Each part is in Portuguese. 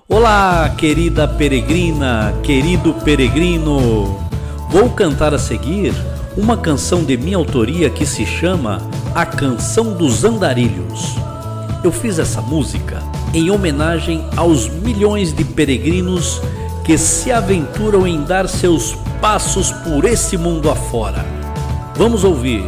Olá, querida peregrina, querido peregrino! Vou cantar a seguir uma canção de minha autoria que se chama A Canção dos Andarilhos. Eu fiz essa música em homenagem aos milhões de peregrinos que se aventuram em dar seus passos por esse mundo afora. Vamos ouvir.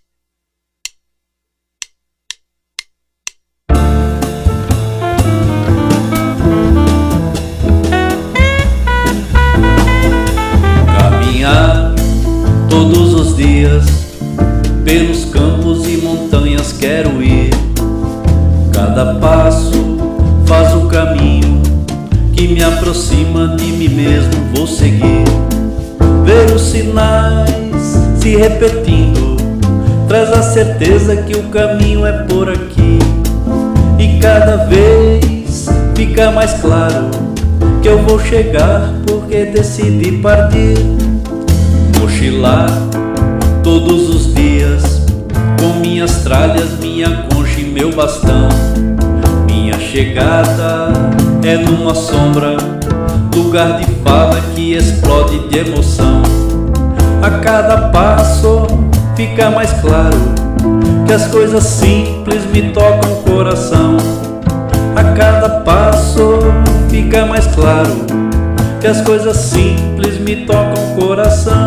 Caminhar todos os dias pelos campos e montanhas quero ir. Cada passo faz um caminho que me aproxima de mim mesmo, vou seguir. Ver os sinais se repetindo traz a certeza que o caminho é por aqui. E cada vez fica mais claro que eu vou chegar porque decidi partir. Mochilar todos os dias com minhas tralhas, minha concha e meu bastão. Minha chegada é numa sombra, lugar de fala que explode de emoção. A cada passo fica mais claro que as coisas simples me tocam o coração. A cada passo fica mais claro que as coisas simples me tocam o coração.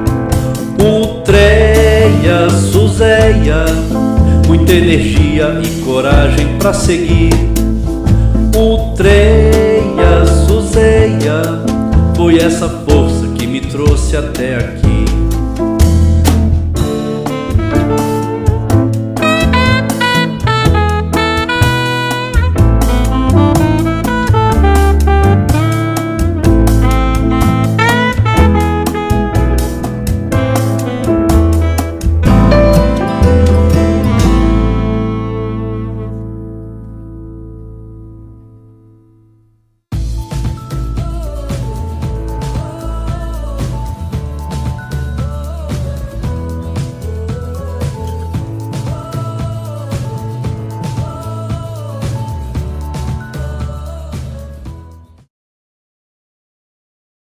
Utreia, Suzeia, muita energia e coragem pra seguir. Utreia, Suzeia, foi essa força que me trouxe até aqui.